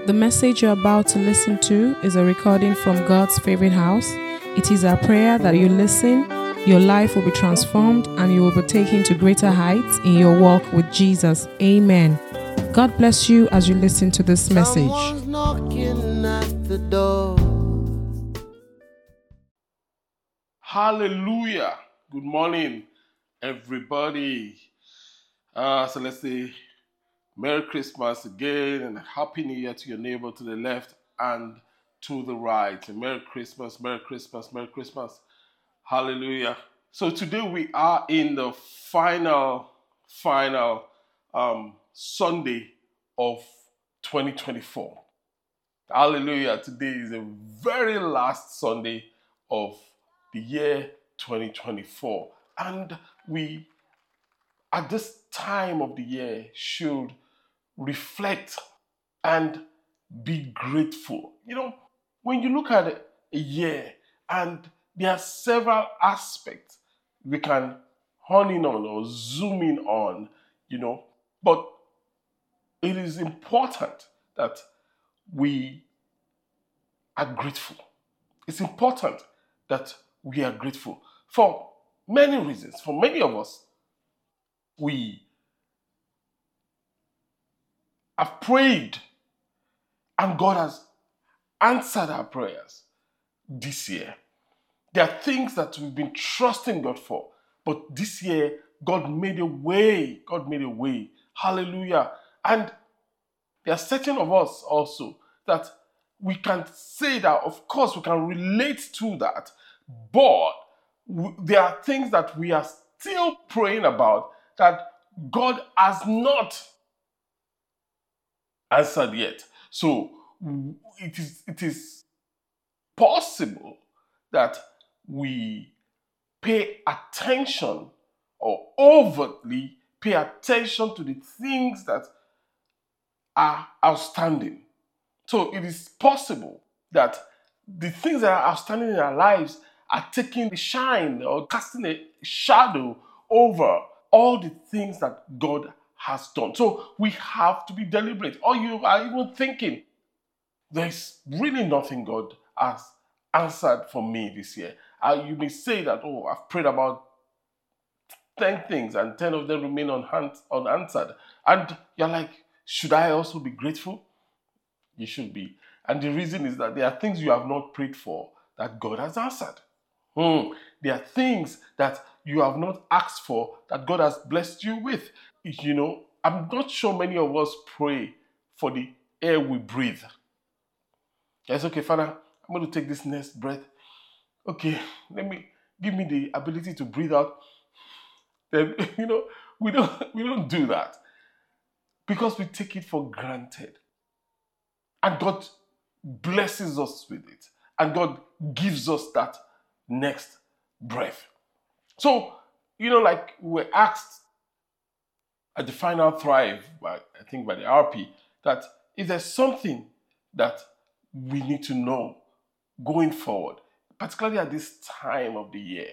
The message you're about to listen to is a recording from God's favorite house. It is our prayer that you listen, your life will be transformed, and you will be taken to greater heights in your walk with Jesus. Amen. God bless you as you listen to this message. Someone's knocking at the door. Hallelujah. Good morning, everybody. So let's say Merry Christmas again and Happy New Year to your neighbor to the left and to the right. And Merry Christmas, Merry Christmas, Merry Christmas. Hallelujah. So today we are in the final Sunday of 2024. Hallelujah. Today is the very last Sunday of the year 2024. And we, at this time of the year, should reflect and be grateful. You know, when you look at a year, and there are several aspects we can hone in on or zoom in on, but it is important that we are grateful. It's important that we are grateful for many reasons. For many of us, we have prayed and God has answered our prayers this year. There are things that we've been trusting God for, but this year, God made a way. God made a way. Hallelujah. And there are certain of us also that we can say that, of course, we can relate to that, but there are things that we are still praying about that God has not answered yet. So it is possible that we pay attention or overtly pay attention to the things that are outstanding. So it is possible that the things that are outstanding in our lives are taking the shine or casting a shadow over all the things that God has done. So we have to be deliberate. Or you are even thinking, there's really nothing God has answered for me this year. You may say that, I've prayed about 10 things and 10 of them remain unanswered. And you're like, should I also be grateful? You should be. And the reason is that there are things you have not prayed for that God has answered. There are things that you have not asked for that God has blessed you with. I'm not sure many of us pray for the air we breathe. Yes, okay, Father, I'm going to take this next breath. Okay, give me the ability to breathe out. Then, we don't do that because we take it for granted. And God blesses us with it. And God gives us that next breath. So, like we're asked at the final Thrive, I think by the RP, that if there's something that we need to know going forward, particularly at this time of the year,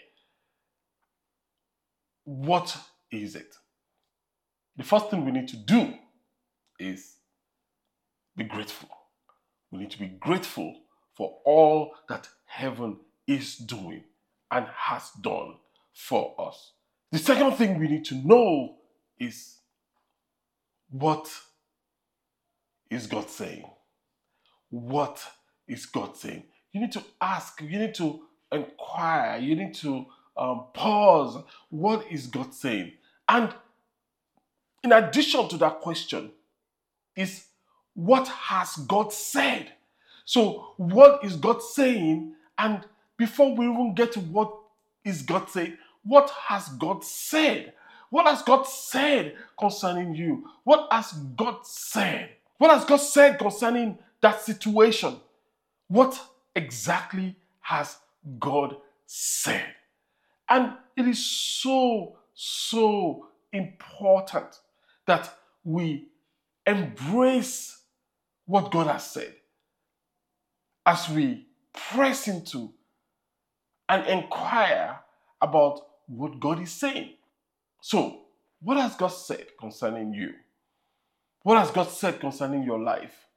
what is it? The first thing we need to do is be grateful. We need to be grateful for all that heaven is doing and has done for us. The second thing we need to know is, what is God saying? What is God saying? You need to ask, you need to inquire, you need to pause. What is God saying? And in addition to that question is, what has God said? So what is God saying? And before we even get to what is God saying, what has God said? What has God said concerning you? What has God said? What has God said concerning that situation? What exactly has God said? And it is so important that we embrace what God has said as we press into and inquire about what God is saying. So, what has God said concerning you? What has God said concerning your life?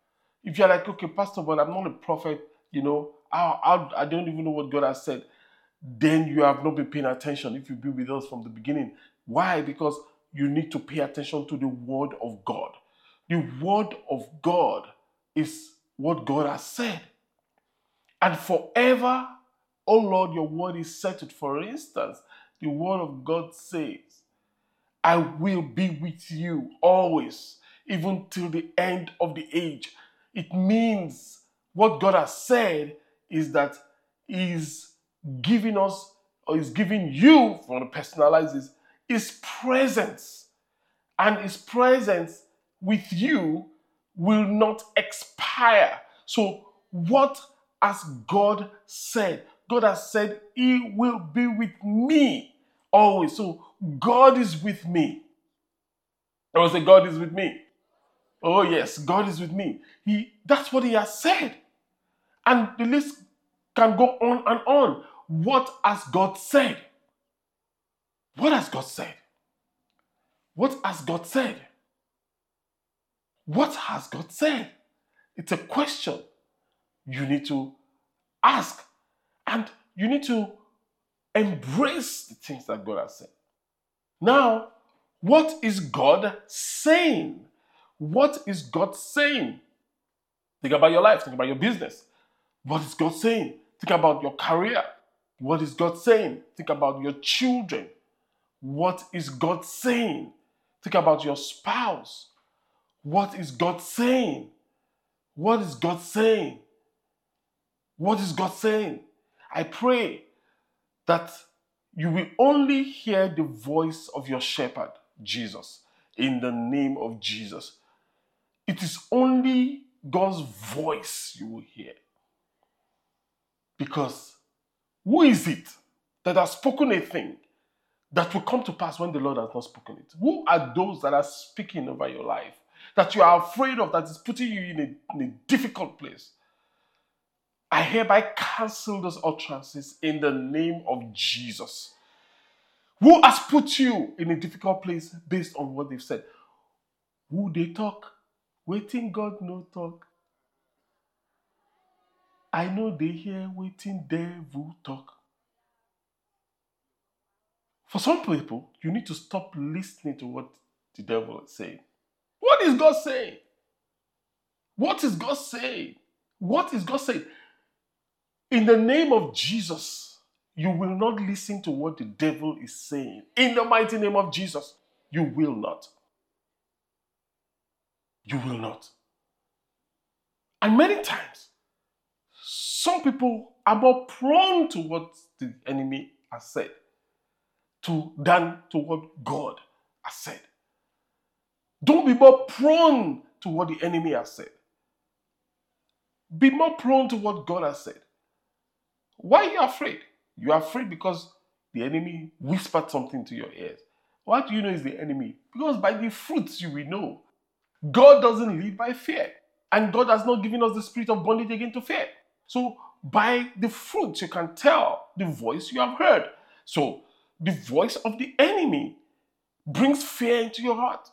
If you're like, okay, Pastor, but I'm not a prophet, I don't even know what God has said, then you have not been paying attention if you've been with us from the beginning. Why? Because you need to pay attention to the Word of God. The Word of God is what God has said. And forever, oh Lord, your word is settled. For instance, the word of God says, I will be with you always, even till the end of the age. It means what God has said is that He's giving us, or He's giving you, if you want to personalize this, His presence. And His presence with you will not expire. So, what has God said? God has said, He will be with me always. So, God is with me. I will say, God is with me. Oh, yes, God is with me. That's what He has said. And the list can go on and on. What has God said? What has God said? What has God said? What has God said? It's a question you need to ask. And you need to embrace the things that God has said. Now, what is God saying? What is God saying? Think about your life. Think about your business. What is God saying? Think about your career. What is God saying? Think about your children. What is God saying? Think about your spouse. What is God saying? What is God saying? What is God saying? I pray that you will only hear the voice of your shepherd, Jesus, in the name of Jesus. It is only God's voice you will hear. Because who is it that has spoken a thing that will come to pass when the Lord has not spoken it? Who are those that are speaking over your life that you are afraid of, that is putting you in a difficult place? I hereby cancel those utterances in the name of Jesus. Who has put you in a difficult place based on what they've said? Who they talk? Waiting God no talk. I know they hear waiting devil talk. For some people, you need to stop listening to what the devil is saying. What is God saying? What is God saying? What is God saying? In the name of Jesus, you will not listen to what the devil is saying. In the mighty name of Jesus, you will not. You will not. And many times, some people are more prone to what the enemy has said than to what God has said. Don't be more prone to what the enemy has said. Be more prone to what God has said. Why are you afraid? You are afraid because the enemy whispered something to your ears. Why do you know it's the enemy? Because by the fruits you will know. God doesn't live by fear. And God has not given us the spirit of bondage again to fear. So by the fruits you can tell the voice you have heard. So the voice of the enemy brings fear into your heart.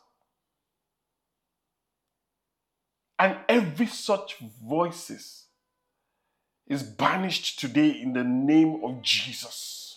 And every such voices is banished today in the name of Jesus.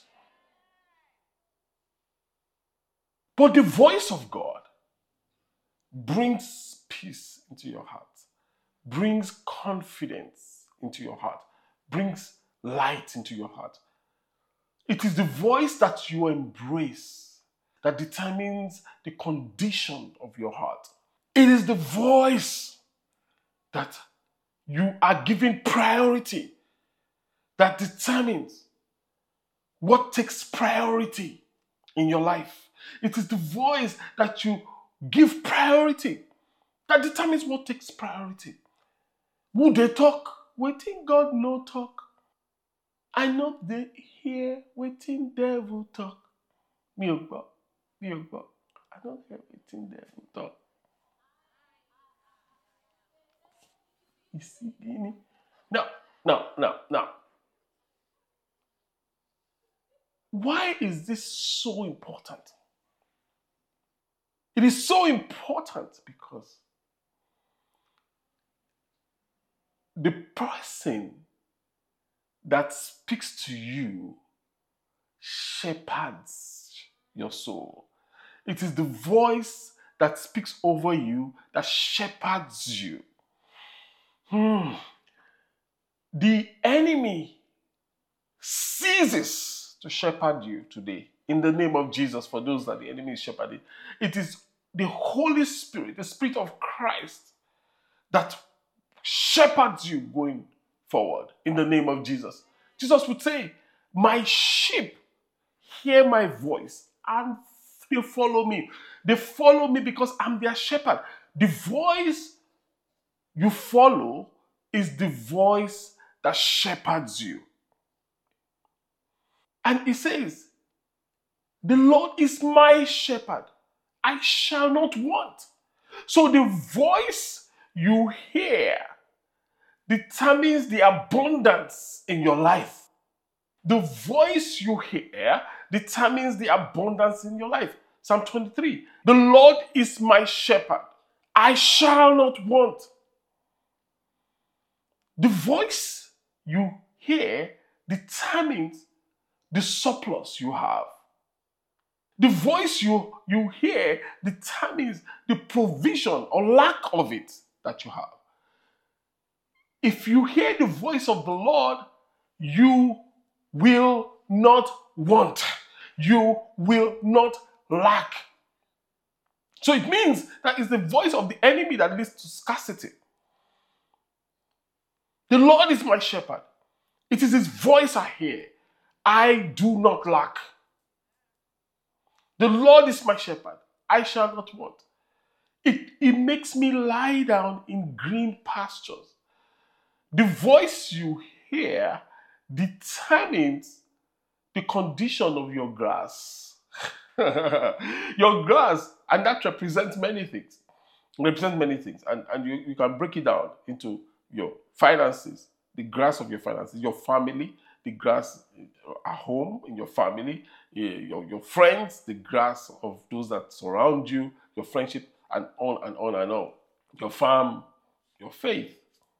But the voice of God brings peace into your heart, brings confidence into your heart, brings light into your heart. It is the voice that you embrace that determines the condition of your heart. It is the voice that you are giving priority that determines what takes priority in your life. It is the voice that you give priority that determines what takes priority. Who they talk? Waiting God no talk. I know they hear waiting devil talk. Me ogbo. I don't hear waiting devil talk. You see, Guinea? Now. Why is this so important? It is so important because the person that speaks to you shepherds your soul. It is the voice that speaks over you that shepherds you. The enemy ceases to shepherd you today. In the name of Jesus, for those that the enemy is shepherding, it is the Holy Spirit, the Spirit of Christ, that shepherds you going forward. In the name of Jesus. Jesus would say, my sheep hear my voice and they follow me. They follow me because I'm their shepherd. The voice you follow is the voice that shepherds you. And he says, the Lord is my shepherd. I shall not want. So the voice you hear determines the abundance in your life. The voice you hear determines the abundance in your life. Psalm 23. The Lord is my shepherd. I shall not want. The voice you hear determines the surplus you have. The voice you hear determines the provision or lack of it that you have. If you hear the voice of the Lord, you will not want. You will not lack. So it means that it's the voice of the enemy that leads to scarcity. The Lord is my shepherd. It is his voice I hear. I do not lack. The Lord is my shepherd. I shall not want. It makes me lie down in green pastures. The voice you hear determines the condition of your grass. Your grass, and that represents many things. And you can break it down into your finances, the grass of your finances, your family, the grass at home, in your family, your friends, the grass of those that surround you, your friendship, and on and on and on. Your farm, your faith.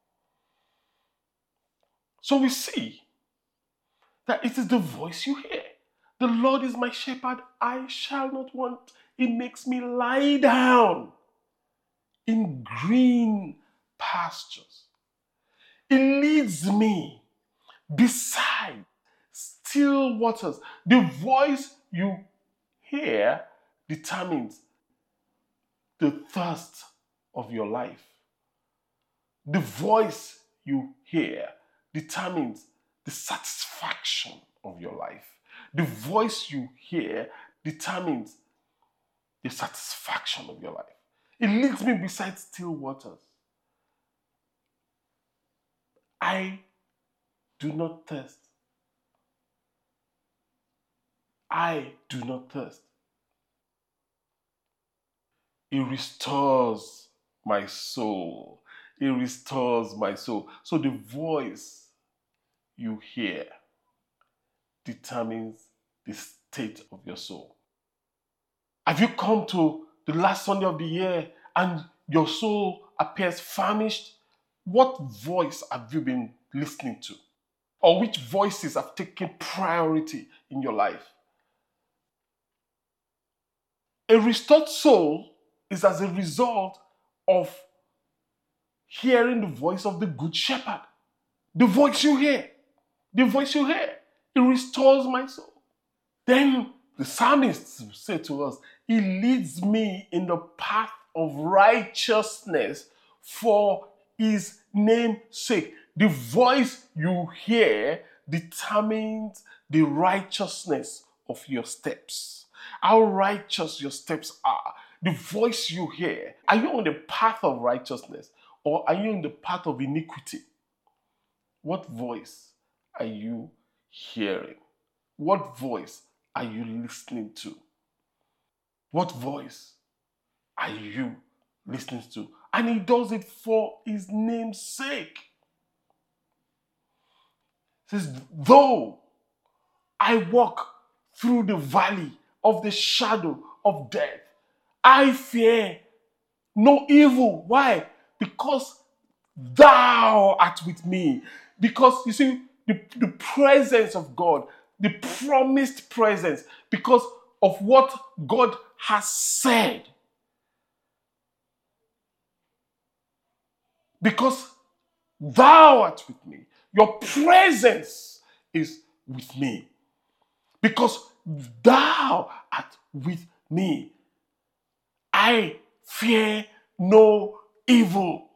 So we see that it is the voice you hear. The Lord is my shepherd, I shall not want. It makes me lie down in green pastures. It leads me beside still waters. The voice you hear determines the thirst of your life. The voice you hear determines the satisfaction of your life. The voice you hear determines the satisfaction of your life. It leads me beside still waters. I do not thirst. I do not thirst. It restores my soul. It restores my soul. So the voice you hear determines the state of your soul. Have you come to the last Sunday of the year and your soul appears famished? What voice have you been listening to? Or which voices have taken priority in your life? A restored soul is as a result of hearing the voice of the good shepherd. The voice you hear. The voice you hear. It restores my soul. Then the psalmist said to us, he leads me in the path of righteousness for his name's sake. The voice you hear determines the righteousness of your steps. How righteous your steps are. The voice you hear. Are you on the path of righteousness or are you on the path of iniquity? What voice are you hearing? What voice are you listening to? What voice are you listening to? And he does it for his name's sake. He says, though I walk through the valley of the shadow of death, I fear no evil. Why? Because thou art with me. Because you see, the presence of God, the promised presence, because of what God has said. Because thou art with me. Your presence is with me. Because thou art with me. I fear no evil.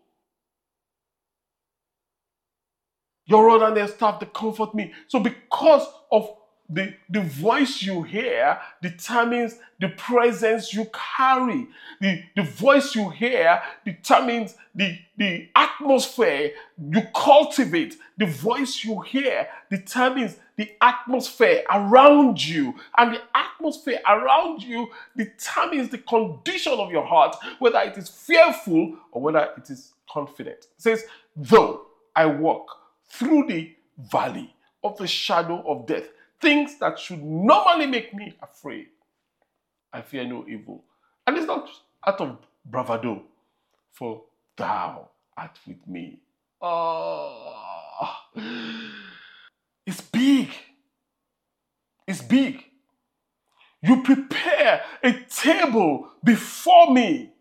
Your rod and their staff, they comfort me. So because of the voice you hear determines the presence you carry. The voice you hear determines the atmosphere you cultivate. The voice you hear determines the atmosphere around you. And the atmosphere around you determines the condition of your heart, whether it is fearful or whether it is confident. It says, though I walk through the valley of the shadow of death, things that should normally make me afraid, I fear no evil. And it's not out of bravado, for thou art with me. Oh, it's big. It's big. You prepare a table before me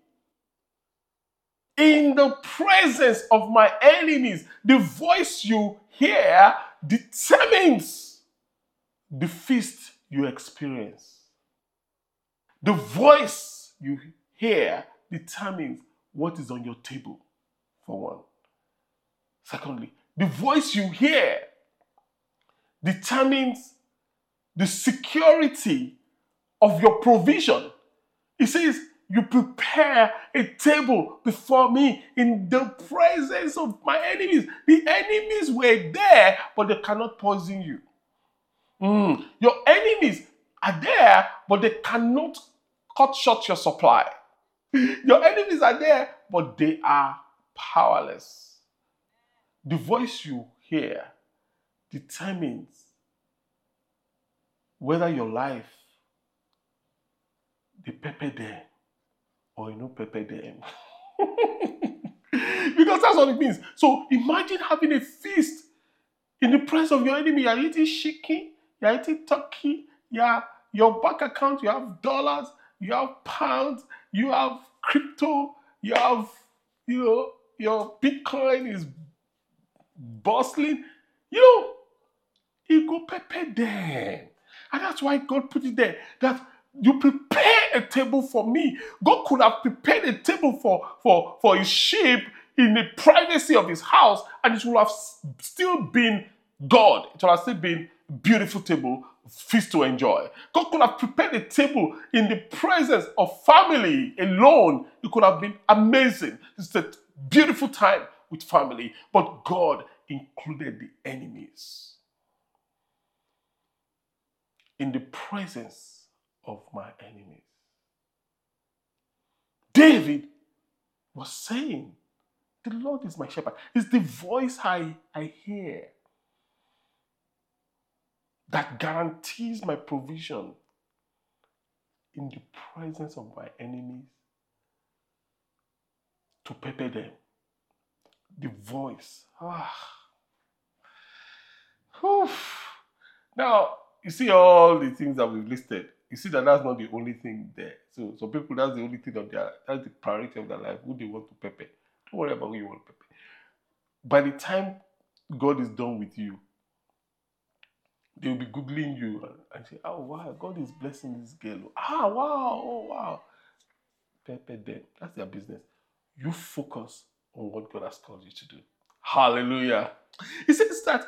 in the presence of my enemies. The voice you hear determines the feast you experience. The voice you hear determines what is on your table, for one. Secondly, the voice you hear determines the security of your provision. It says, you prepare a table before me in the presence of my enemies. The enemies were there, but they cannot poison you. Your enemies are there, but they cannot cut short your supply. Your enemies are there, but they are powerless. The voice you hear determines whether your life, they pepper them or you know pepper them. Because that's what it means. So imagine having a feast in the presence of your enemy. You're eating chicken, you're eating turkey, your bank account, you have dollars, you have pounds, you have crypto, you have, your Bitcoin is bustling. You go prepare them. And that's why God put it there, that you prepare a table for me. God could have prepared a table for his sheep in the privacy of his house, and it would have still been God. It would have still been a beautiful table, feast to enjoy. God could have prepared a table in the presence of family alone. It could have been amazing. It's a beautiful time with family. But God included the enemies in the presence of my enemies. David was saying, the Lord is my shepherd. It's the voice I hear that guarantees my provision in the presence of my enemies to pepper them. The voice. Now, you see all the things that we've listed. You see that that's not the only thing there. So some people, that's the only thing that's the priority of their life, who they want to pepper. Don't worry about who you want to pepper. By the time God is done with you, they'll be Googling you and say, oh wow, God is blessing this girl. Wow, oh wow. Pepper them. That's their business. You focus on what God has called you to do. Hallelujah. He says that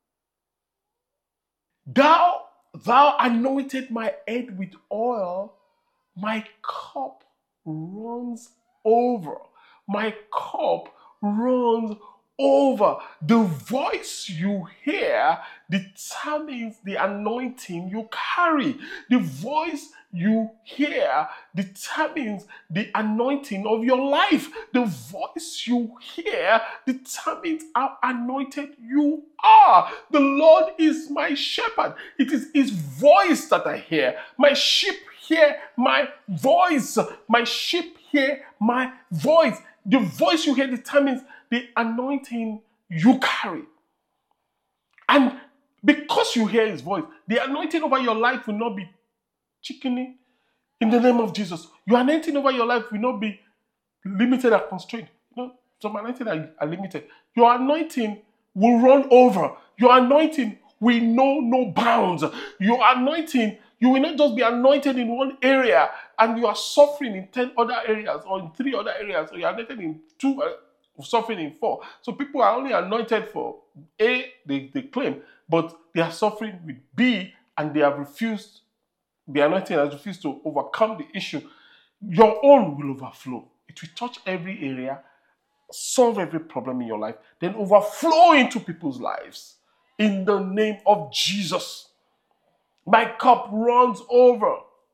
Thou anointed my head with oil, my cup runs over. My cup runs over. The voice you hear determines the anointing you carry. The voice you hear determines the anointing of your life. The voice you hear determines how anointed you are. The Lord is my shepherd. It is his voice that I hear. My sheep hear my voice. My sheep hear my voice. The voice you hear determines the anointing you carry. And because you hear his voice, the anointing over your life will not be chickeny in the name of Jesus. Your anointing over your life will not be limited and constrained. Some anointing are limited. Your anointing will run over. Your anointing will know no bounds. Your anointing, you will not just be anointed in one area and you are suffering in 10 other areas or in 3 other areas, or you are anointed in 2, suffering in 4. So people are only anointed for A, they claim, but they are suffering with B and they have refused, the anointing has refused to overcome the issue. Your own will overflow. It will touch every area, solve every problem in your life, then overflow into people's lives. In the name of Jesus. My cup runs over.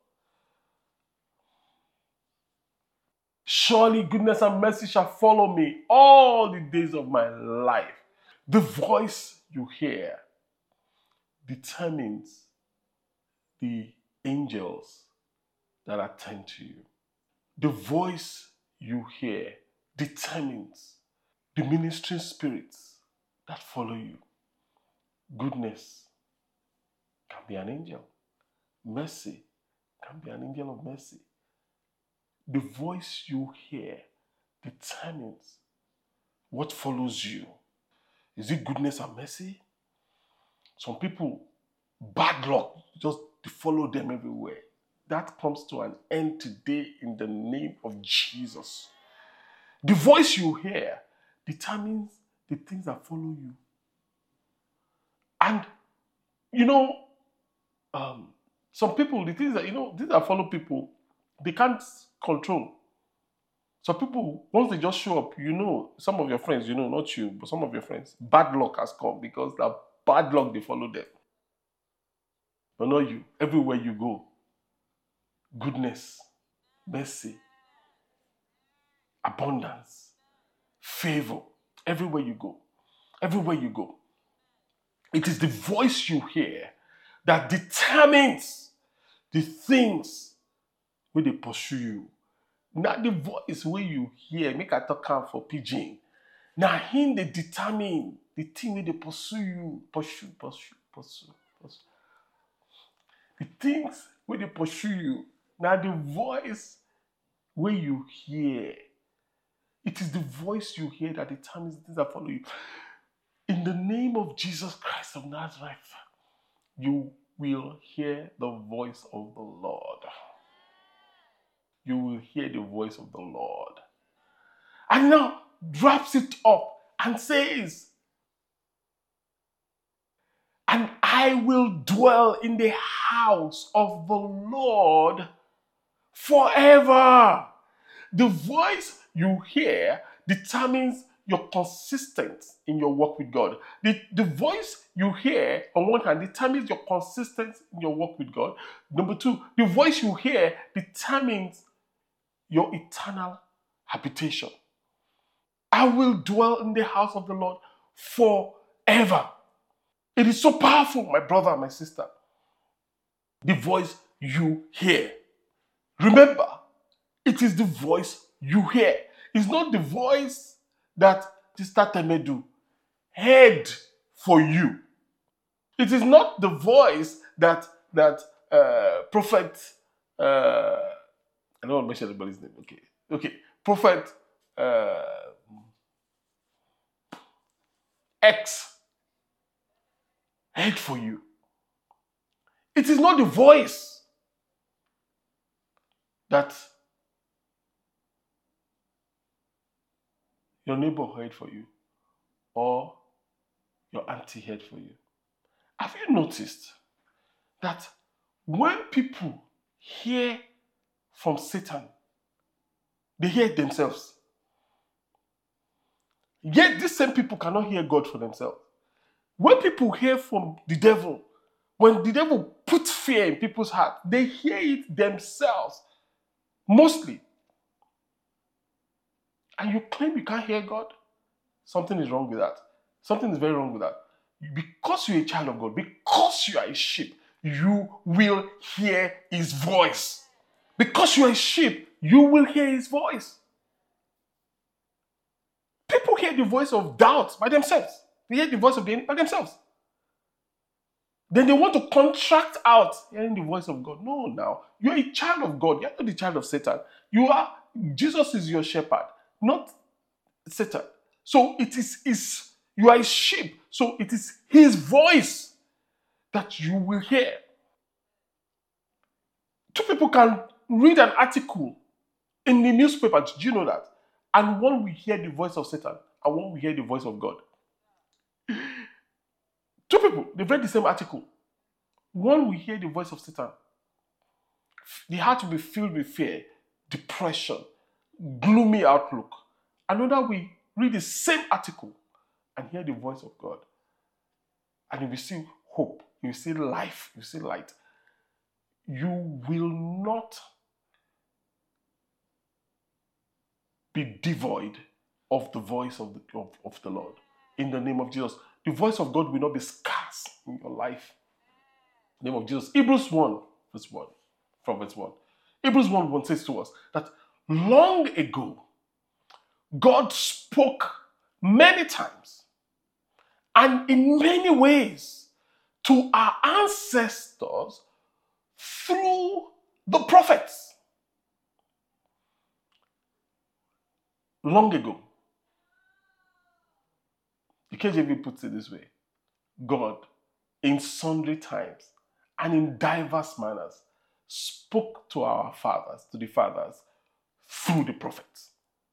Surely goodness and mercy shall follow me all the days of my life. The voice you hear determines the angels that attend to you. The voice you hear determines the ministering spirits that follow you. Goodness can be an angel. Mercy can be an angel of mercy. The voice you hear determines what follows you. Is it goodness and mercy? Some people, bad luck, just follow them everywhere. That comes to an end today in the name of Jesus. The voice you hear determines the things that follow you. And, some people, the things that, things that follow people, they can't control. Some people, once they just show up, some of your friends, not you, but some of your friends, bad luck has come because that bad luck, they follow them. But not you. Everywhere you go, goodness, mercy, abundance, favor, everywhere you go. Everywhere you go. It is the voice you hear that determines the things where they pursue you. Now the voice where you hear, make a talk out for pidgin. Now him they determine the thing where they pursue you. Pursue. The things where they pursue you. Now the voice where you hear. It is the voice you hear that determines the things that follow you. In the name of Jesus Christ of Nazareth, you will hear the voice of the Lord. You will hear the voice of the Lord. And now wraps it up and says, and I will dwell in the house of the Lord forever. The voice you hear determines your consistency in your walk with God. The voice you hear, on one hand, determines your consistency in your walk with God. Number 2, the voice you hear determines your eternal habitation. I will dwell in the house of the Lord forever. It is so powerful, my brother and my sister. The voice you hear. Remember, it is the voice you hear. It's not the voice that Sister Temedu heard for you. It is not the voice that Prophet, I don't want to mention anybody's name. Okay. Prophet X heard for you. It is not the voice that your neighbor heard for you or your auntie heard for you. Have you noticed that when people hear from Satan, they hear themselves? Yet these same people cannot hear God for themselves. When people hear from the devil, when the devil puts fear in people's hearts, they hear it themselves, mostly. And you claim you can't hear God? Something is wrong with that. Something is very wrong with that. Because you're a child of God, because you are a sheep, you will hear his voice. Because you are a sheep, you will hear his voice. People people hear the voice of doubt by themselves. They hear the voice of the enemy by themselves. Then they want to contract out hearing the voice of God. No, now. You're a child of God. You're not the child of Satan. Jesus is your shepherd, not Satan. So you are a sheep. So it is his voice that you will hear. Two people can read an article in the newspaper. Did you know that? And one will hear the voice of Satan and one will hear the voice of God. Two people, they've read the same article. One will hear the voice of Satan. The heart will be filled with fear, depression, gloomy outlook. Another will read the same article and hear the voice of God. And you will see hope, you will see life, you will see light. You will not be devoid of the voice of the Lord. In the name of Jesus. The voice of God will not be scarce in your life. In the name of Jesus. Hebrews 1, verse 1. From verse 1. Hebrews 1 says to us that long ago, God spoke many times and in many ways to our ancestors through the prophets. Long ago. The KJV puts it this way. God, in sundry times and in diverse manners, spoke to our fathers, to the fathers, through the prophets.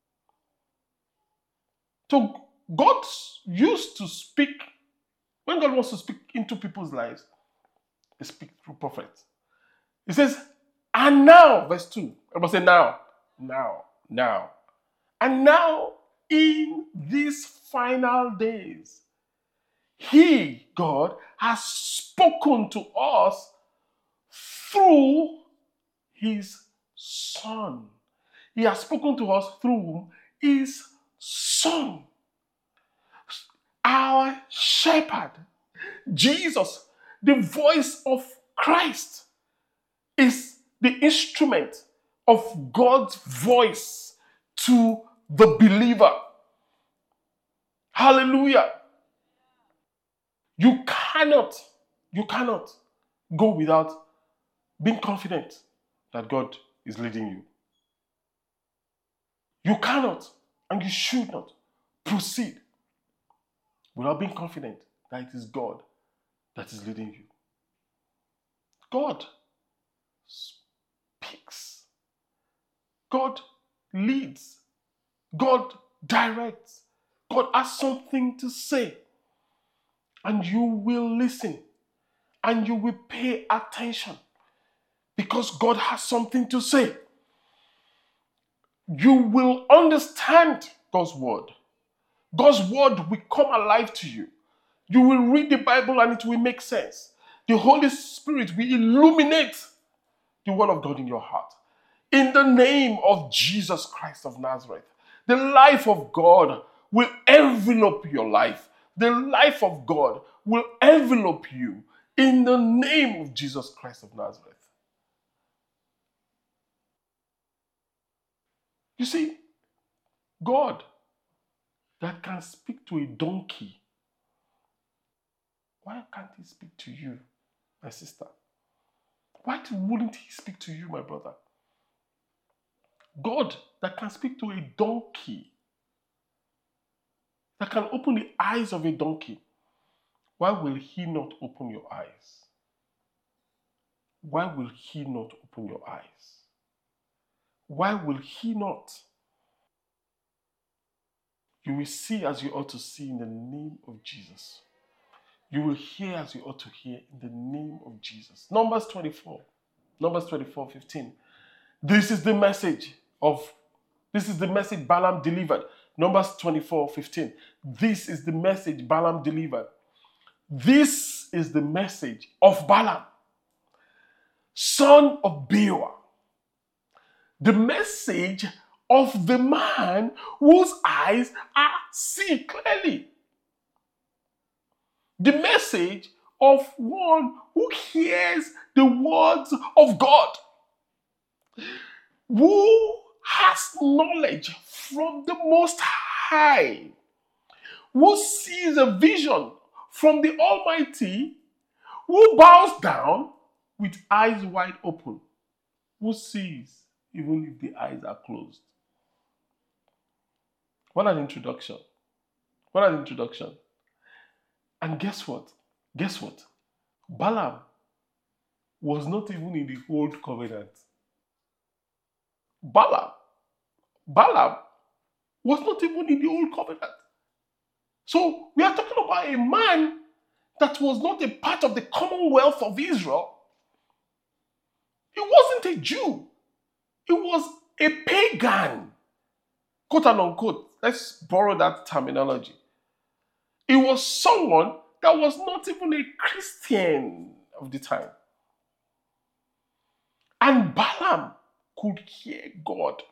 So God used to speak, when God wants to speak into people's lives, he speaks through prophets. He says, and now, verse 2, everybody say now. And now, in these final days, he, God, has spoken to us through his Son. He has spoken to us through his Son. Our shepherd, Jesus, the voice of Christ, is the instrument of God's voice to the believer. Hallelujah. You cannot go without being confident that God is leading you. You cannot and you should not proceed without being confident that it is God that is leading you. God speaks. God leads. God directs. God has something to say. And you will listen. And you will pay attention. Because God has something to say. You will understand God's word. God's word will come alive to you. You will read the Bible and it will make sense. The Holy Spirit will illuminate the word of God in your heart. In the name of Jesus Christ of Nazareth, the life of God will envelop your life. The life of God will envelop you in the name of Jesus Christ of Nazareth. You see, God that can speak to a donkey, why can't he speak to you, my sister? Why wouldn't he speak to you, my brother? God that can speak to a donkey, that can open the eyes of a donkey, why will he not open your eyes? Why will he not open your eyes? Why will he not? You will see as you ought to see in the name of Jesus. You will hear as you ought to hear in the name of Jesus. Numbers 24:15. This is the message Balaam delivered. Numbers 24:15. This is the message Balaam delivered. This is the message of Balaam, son of Beor. The message of the man whose eyes see clearly. The message of one who hears the words of God, who has knowledge from the Most High. who sees a vision from the Almighty, who bows down with eyes wide open, who sees even if the eyes are closed. What an introduction. What an introduction. And guess what? Guess what? Balaam was not even in the old covenant. Balaam was not even in the old covenant. So we are talking about a man that was not a part of the commonwealth of Israel. He wasn't a Jew. He was a pagan. Quote and unquote. Let's borrow that terminology. He was someone that was not even a Christian of the time. And Balaam could hear God.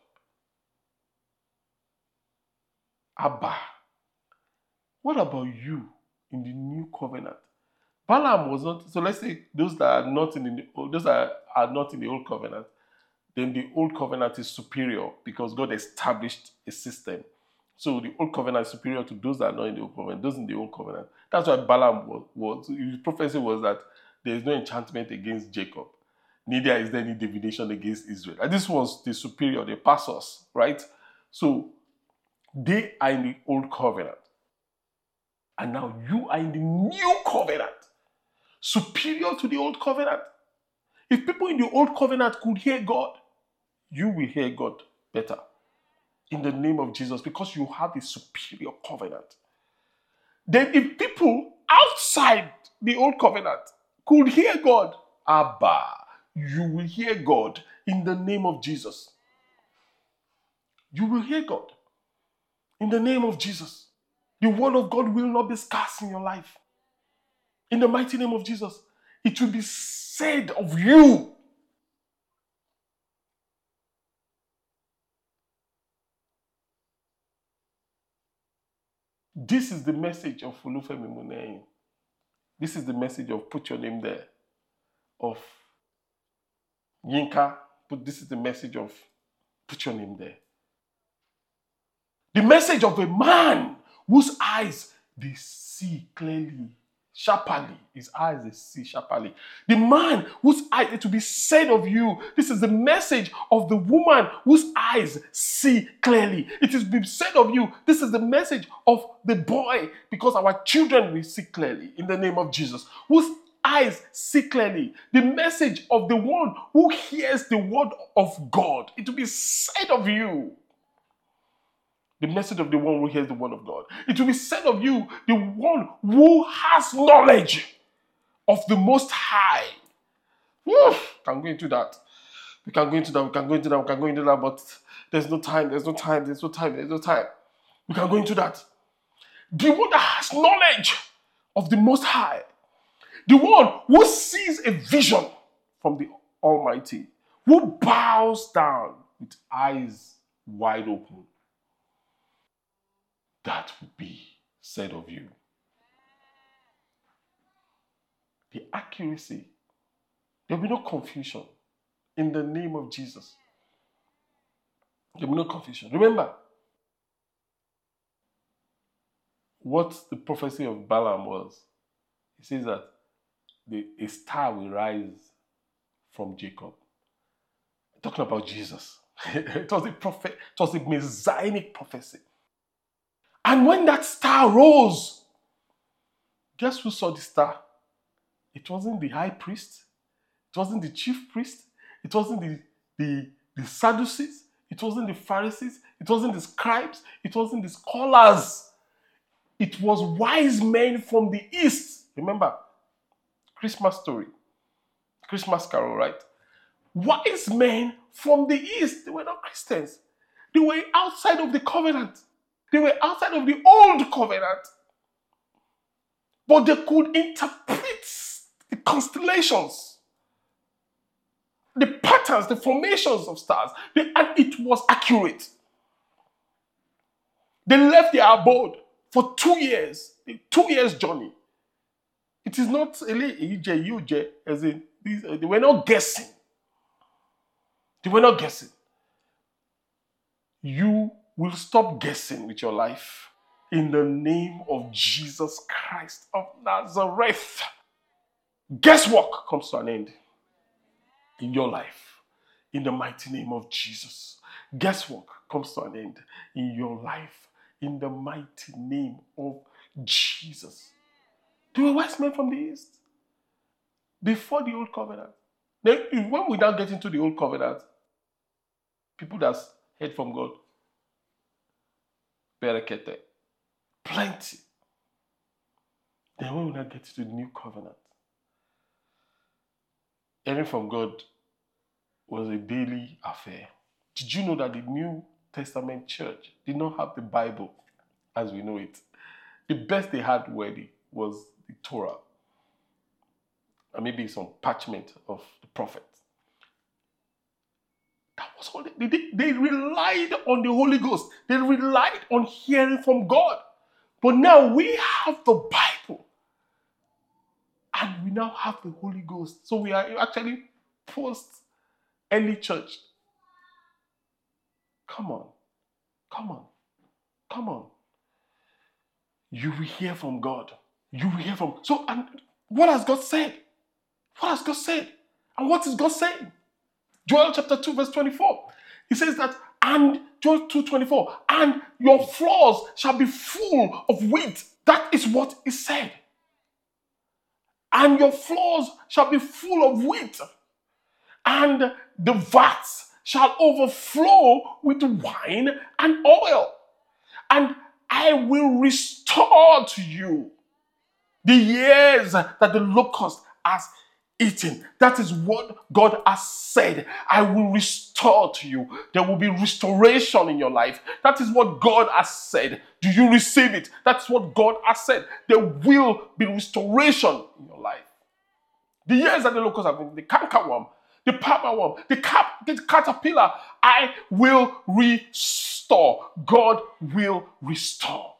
Abba, what about you in the new covenant? Balaam was not. So let's say those that are not in the old covenant, then the old covenant is superior because God established a system. So the old covenant is superior to those that are not in the old covenant. Those in the old covenant. That's why Balaam was. His prophecy was that there is no enchantment against Jacob, neither is there any divination against Israel. And this was the superior, the pastors, right? So they are in the old covenant. And now you are in the new covenant, superior to the old covenant. If people in the old covenant could hear God, you will hear God better. In the name of Jesus, because you have a superior covenant. Then if people outside the old covenant could hear God, Abba, you will hear God in the name of Jesus. You will hear God in the name of Jesus. The word of God will not be scarce in your life. In the mighty name of Jesus, it will be said of you. This is the message of Olufemi Muneyin. This is the message of put your name there. Of Yinka, this is the message of put your name there. The message of a man whose eyes they see clearly, sharply. His eyes they see sharply. The man whose eyes, it will be said of you. This is the message of the woman whose eyes see clearly. It is being said of you. This is the message of the boy, because our children will see clearly in the name of Jesus. Whose eyes see clearly. The message of the one who hears the word of God. It will be said of you. The message of the one who hears the word of God. It will be said of you, the one who has knowledge of the Most High. Woo! Can go into that. We can go into that, but there's no time. We can go into that. The one that has knowledge of the Most High. The one who sees a vision from the Almighty. Who bows down with eyes wide open. That would be said of you. The accuracy. There will be no confusion. In the name of Jesus. There will be no confusion. Remember what the prophecy of Balaam was. It says that a star will rise from Jacob. Talking about Jesus. It was a prophet. It was a messianic prophecy. And when that star rose, guess who saw the star? It wasn't the high priest. It wasn't the chief priest. It wasn't the Sadducees. It wasn't the Pharisees. It wasn't the scribes. It wasn't the scholars. It was wise men from the east. Remember, Christmas story. Christmas carol, right? Wise men from the east. They were not Christians. They were outside of the covenant. They were outside of the old covenant. But they could interpret the constellations, the patterns, the formations of stars. And it was accurate. They left their abode for 2 years. A 2 years journey. It is not as in they were not guessing. They were not guessing. You will stop guessing with your life in the name of Jesus Christ of Nazareth. Guesswork comes to an end in your life in the mighty name of Jesus. Guesswork comes to an end in your life in the mighty name of Jesus. There were wise men from the east before the old covenant. Then, when we now get into the old covenant, people that's heard from God, berekete, plenty. Then when we now get to the new covenant, hearing from God was a daily affair. Did you know that the New Testament church did not have the Bible as we know it? The best they had was the Torah, and maybe some parchment of the prophets. That was all they did. They relied on the Holy Ghost. They relied on hearing from God. But now we have the Bible. And we now have the Holy Ghost. So we are actually post-early church. Come on. Come on. Come on. You will hear from God. You will hear from... So, and what has God said? What has God said? And what is God saying? Joel chapter 2 verse 24. He says that, and Joel 2:24, and your floors shall be full of wheat. That is what he said. And your floors shall be full of wheat. And the vats shall overflow with wine and oil. And I will restore to you the years that the locust has eaten. That is what God has said. I will restore to you. There will be restoration in your life. That is what God has said. Do you receive it? That's what God has said. There will be restoration in your life. The years that the locust have been, the cankerworm, the palmerworm, the caterpillar, I will restore. God will restore.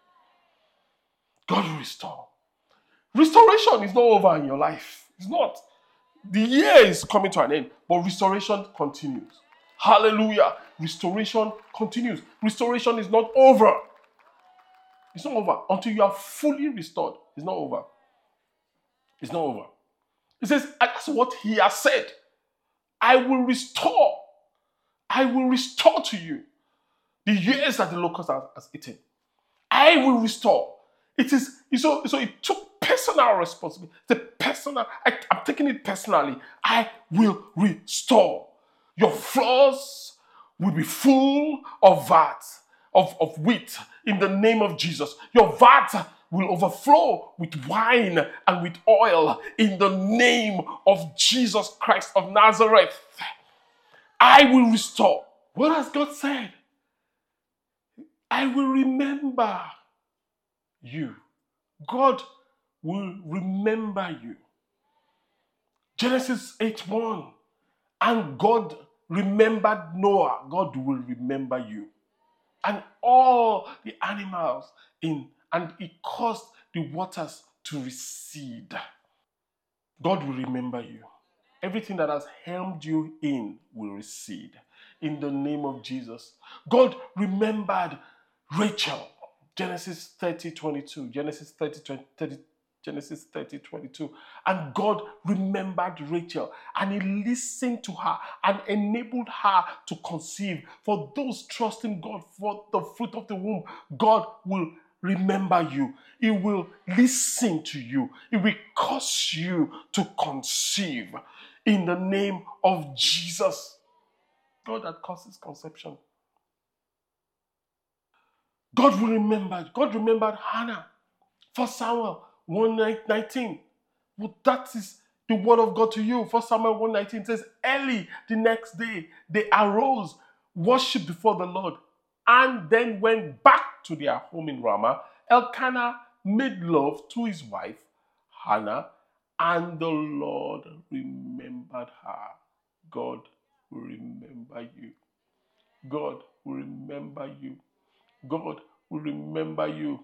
God will restore. Restoration is not over in your life. It's not. The year is coming to an end, but restoration continues. Hallelujah. Restoration continues. Restoration is not over. It's not over until you are fully restored. It's not over. It's not over. He says, that's what he has said. I will restore. I will restore to you the years that the locust has eaten. I will restore. It is so it took personal responsibility. I'm taking it personally. I will restore. Your floors will be full of vats of wheat in the name of Jesus. Your vat will overflow with wine and with oil in the name of Jesus Christ of Nazareth. I will restore. What has God said? I will remember you. God will remember you. Genesis 8:1. And God remembered Noah. God will remember you. And all the animals and it caused the waters to recede. God will remember you. Everything that has hemmed you in will recede. In the name of Jesus. God remembered Rachel. Genesis 30:22. Genesis 30:22. And God remembered Rachel and he listened to her and enabled her to conceive. For those trusting God for the fruit of the womb, God will remember you. He will listen to you. He will cause you to conceive in the name of Jesus. God that causes conception. God will remember. God remembered Hannah. 1 Samuel 1:19. Well, that is the word of God to you. 1 Samuel 1:19 says, early the next day, they arose, worshipped before the Lord, and then went back to their home in Ramah. Elkanah made love to his wife, Hannah, and the Lord remembered her. God will remember you. God will remember you. God will remember you.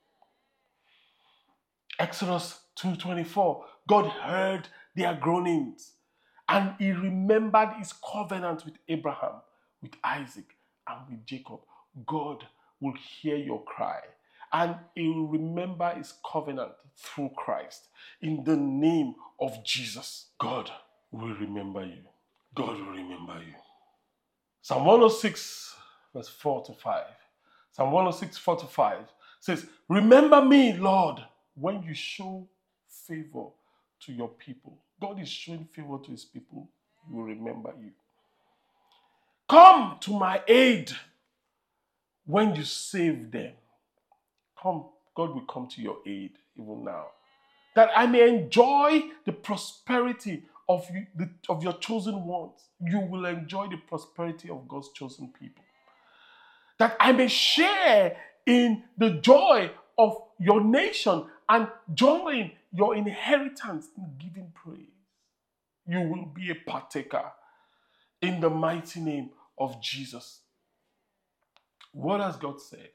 Exodus 2:24. God heard their groanings and he remembered his covenant with Abraham, with Isaac, and with Jacob. God will hear your cry and he will remember his covenant through Christ. In the name of Jesus, God will remember you. God will remember you. Psalm 106, verse 4 to 5. Psalm 106, 4 to 5 says, remember me, Lord, when you show favor to your people. God is showing favor to his people. He will remember you. Come to my aid when you save them. Come, God will come to your aid even now. That I may enjoy the prosperity of your chosen ones. You will enjoy the prosperity of God's chosen people. That I may share in the joy of your nation and join your inheritance in giving praise. You will be a partaker in the mighty name of Jesus. What has God said?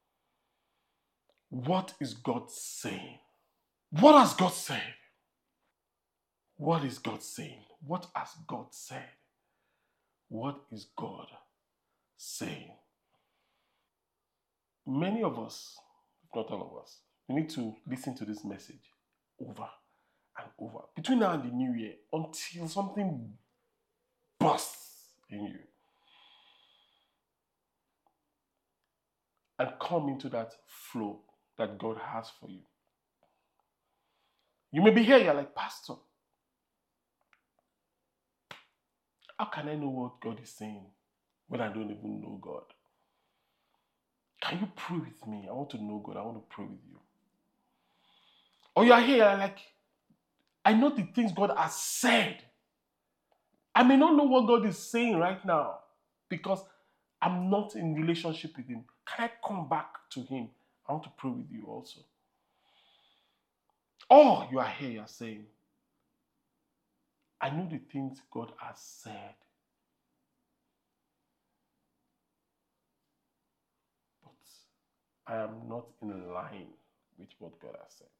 What is God saying? What has God said? What is God saying? What has God said? What is God saying? Many of us, if not all of us, we need to listen to this message over and over between now and the new year until something bursts in you. And come into that flow that God has for you. You may be here, you're like, Pastor, how can I know what God is saying when I don't even know God? Can you pray with me? I want to know God. I want to pray with you. Or you are here, you're like, I know the things God has said. I may not know what God is saying right now because I'm not in relationship with him. Can I come back to him? I want to pray with you also. Or you are here, you are saying, I know the things God has said. But I am not in line with what God has said.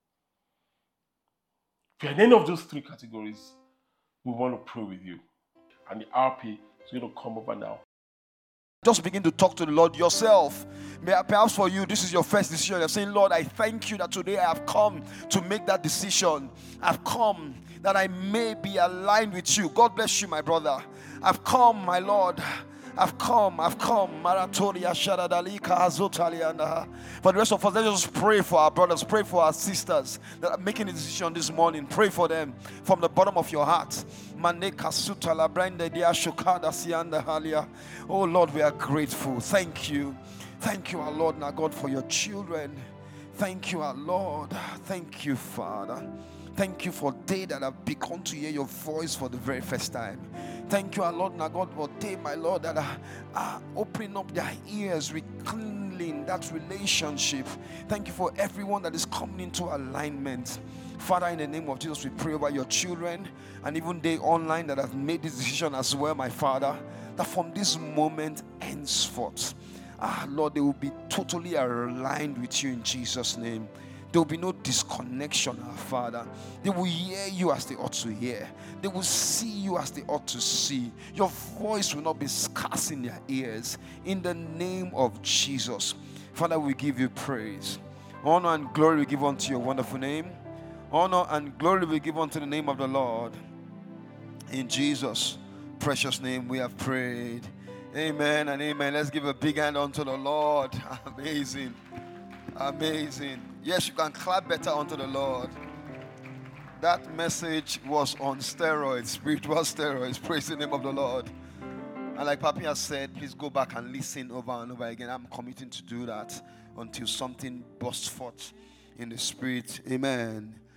If you're in any of those three categories, we want to pray with you. And the RP is going to come over now. Just begin to talk to the Lord yourself. Perhaps for you, this is your first decision. You're saying, Lord, I thank you that today I have come to make that decision. I've come that I may be aligned with you. God bless you, my brother. I've come, my Lord. I've come. Maratoria Sharadalika Azotaliana. For the rest of us, let's just pray for our brothers, pray for our sisters that are making a decision this morning. Pray for them from the bottom of your heart. Oh Lord, we are grateful. Thank you. Thank you, our Lord and our God, for your children. Thank you, our Lord. Thank you, Father. Thank you for they that have begun to hear your voice for the very first time. Thank you, our Lord and our God, for they, my Lord, that are opening up their ears, rekindling that relationship. Thank you for everyone that is coming into alignment. Father, in the name of Jesus, we pray over your children and even they online that have made this decision as well, my Father, that from this moment henceforth, Lord, they will be totally aligned with you in Jesus' name. There will be no disconnection, our Father. They will hear you as they ought to hear. They will see you as they ought to see. Your voice will not be scarce in their ears. In the name of Jesus. Father, we give you praise. Honor and glory we give unto your wonderful name. Honor and glory we give unto the name of the Lord. In Jesus' precious name we have prayed. Amen and amen. Let's give a big hand unto the Lord. Amazing. Amazing. Yes, you can clap better unto the Lord. That message was on steroids, spiritual steroids. Praise the name of the Lord. And like Papi has said, please go back and listen over and over again. I'm committing to do that until something bursts forth in the spirit. Amen.